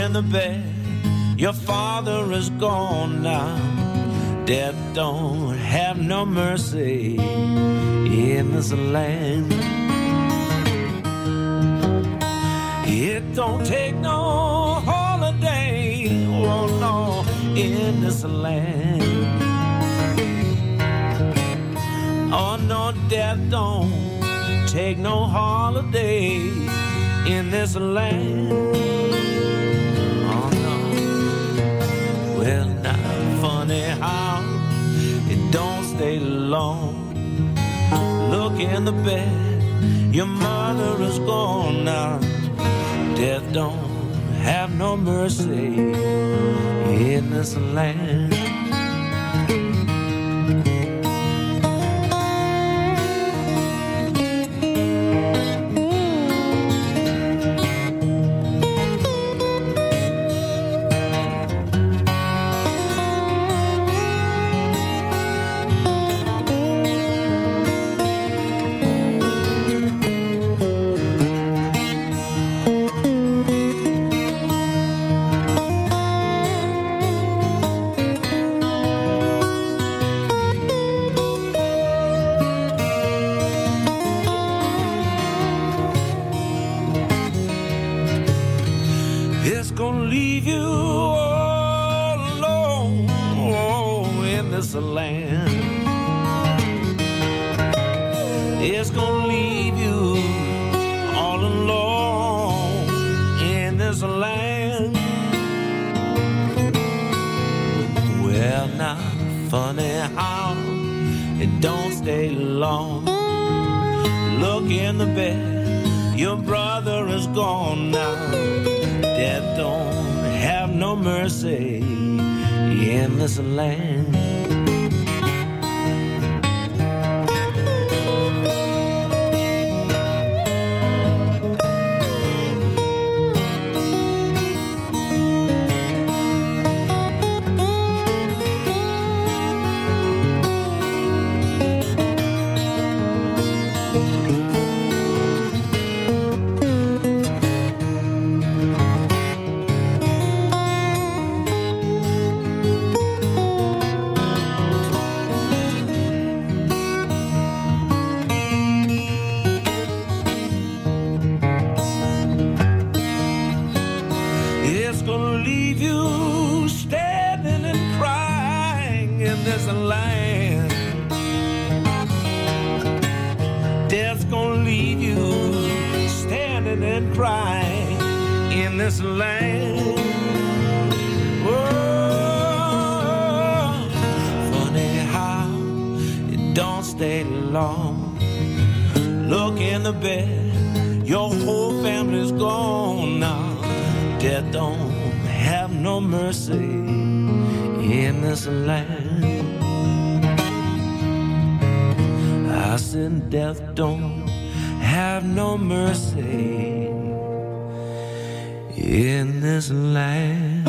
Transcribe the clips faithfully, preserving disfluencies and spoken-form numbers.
In the bed, your father is gone now. Death don't have no mercy in this land. It don't take no holiday, oh no, in this land. Oh no, death don't take no holiday in this land. Oh no, well now funny how it don't stay long. Look in the bed, your mother is gone now. Death don't have no mercy in this land. This land. Death don't have no mercy in this land.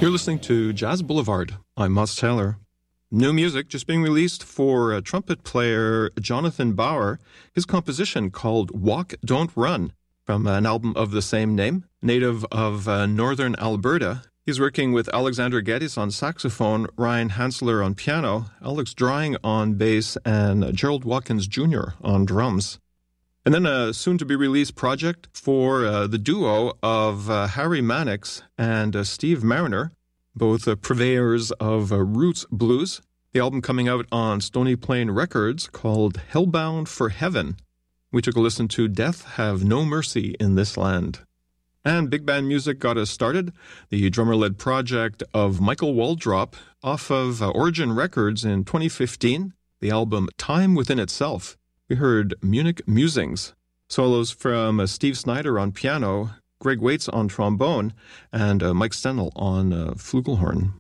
You're listening to Jazz Boulevard. I'm Moss Taylor. New music just being released for uh, trumpet player Jonathan Bauer, his composition called Walk, Don't Run, from an album of the same name. Native of uh, northern Alberta, he's working with Alexander Geddes on saxophone, Ryan Hansler on piano, Alex Drying on bass, and uh, Gerald Watkins Junior on drums. And then a soon-to-be-released project for uh, the duo of uh, Harry Mannix and uh, Steve Mariner, both uh, purveyors of uh, roots blues. The album coming out on Stony Plain Records called Hellbound for Heaven. We took a listen to Death Have No Mercy in This Land. And big band music got us started. The drummer-led project of Michael Waldrop off of uh, Origin Records in twenty fifteen, the album Time Within Itself. We heard Munich Musings, solos from uh, Steve Snyder on piano, Greg Waits on trombone, and uh, Mike Stennell on uh, flugelhorn.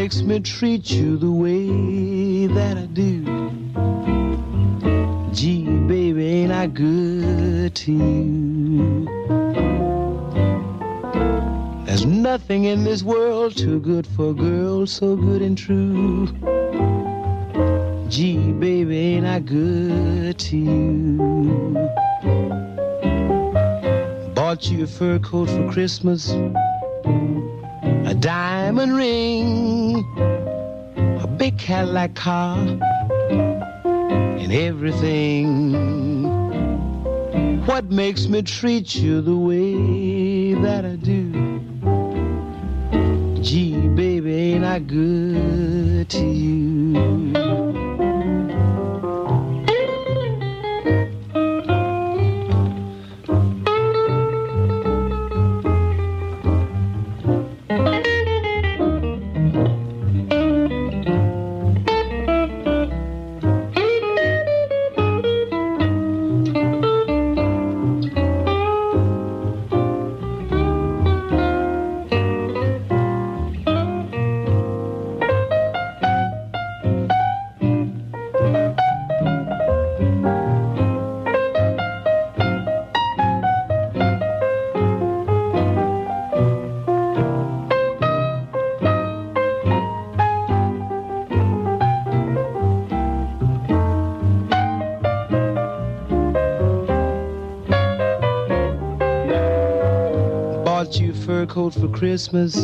makes me treat you the way that I do? Gee, baby, ain't I good to you? There's nothing in this world too good for a girl so good and true. Gee, baby, ain't I good to you? Bought you a fur coat for Christmas, a diamond ring, a big Cadillac car, and everything. What makes me treat you the way that I do? Gee, baby, ain't I good to you? Coat for Christmas,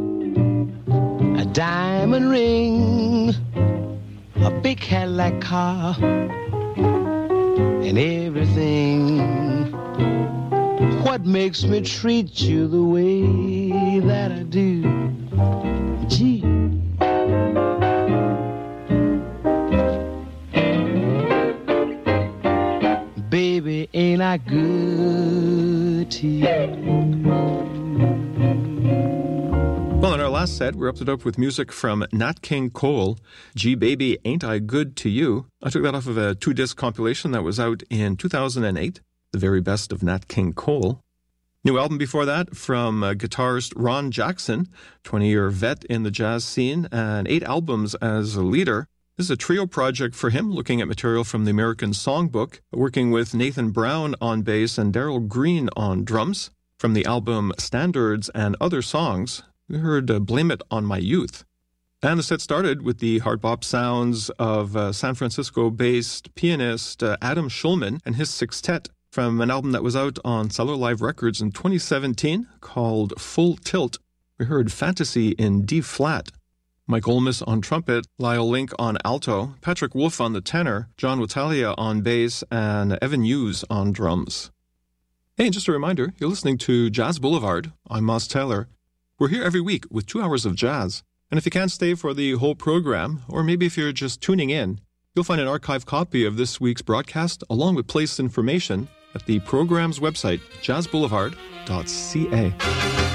a diamond ring, a big Cadillac car, and everything. What makes me treat you the way that I do? Gee. Baby, ain't I good to you? Well, in our last set, we wrapped it up with music from Nat King Cole, Gee Baby, Ain't I Good to You? I took that off of a two-disc compilation that was out in two thousand eight, The Very Best of Nat King Cole. New album before that from uh, guitarist Ron Jackson, twenty-year vet in the jazz scene, and eight albums as a leader. This is a trio project for him, looking at material from the American Songbook, working with Nathan Brown on bass and Daryl Green on drums. From the album Standards and Other Songs, we heard uh, Blame It on My Youth. And the set started with the hard bop sounds of uh, San Francisco-based pianist uh, Adam Schulman and his sextet from an album that was out on Cellar Live Records in twenty seventeen called Full Tilt. We heard Fantasy in D-flat. Mike Olmus on trumpet, Lyle Link on alto, Patrick Wolf on the tenor, John Watalia on bass, and Evan Hughes on drums. Hey, and just a reminder, you're listening to Jazz Boulevard. I'm Moss Taylor. We're here every week with two hours of jazz. And if you can't stay for the whole program, or maybe if you're just tuning in, you'll find an archived copy of this week's broadcast along with place information at the program's website, jazz boulevard dot c a.